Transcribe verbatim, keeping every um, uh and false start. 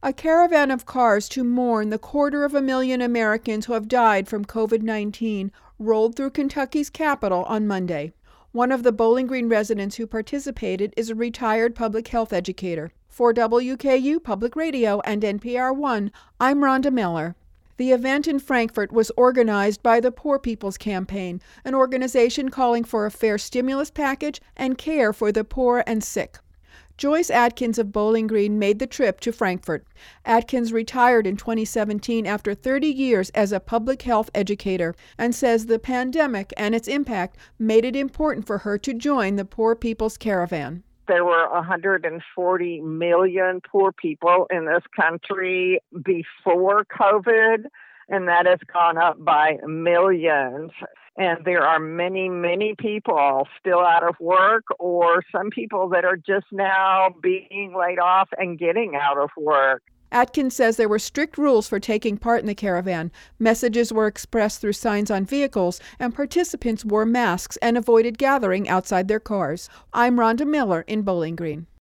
A caravan of cars to mourn the quarter of a million Americans who have died from covid nineteen rolled through Kentucky's capital on Monday. One of the Bowling Green residents who participated is a retired public health educator. For W K U Public Radio and N P R one, I'm Rhonda Miller. The event in Frankfort was organized by the Poor People's Campaign, an organization calling for a fair stimulus package and care for the poor and sick. Joyce Atkins of Bowling Green made the trip to Frankfort. Atkins retired in twenty seventeen after thirty years as a public health educator and says the pandemic and its impact made it important for her to join the Poor People's Caravan. There were one hundred forty million poor people in this country before COVID, and that has gone up by millions. And there are many, many people still out of work, or some people that are just now being laid off and getting out of work. Atkins says there were strict rules for taking part in the caravan. Messages were expressed through signs on vehicles, and participants wore masks and avoided gathering outside their cars. I'm Rhonda Miller in Bowling Green.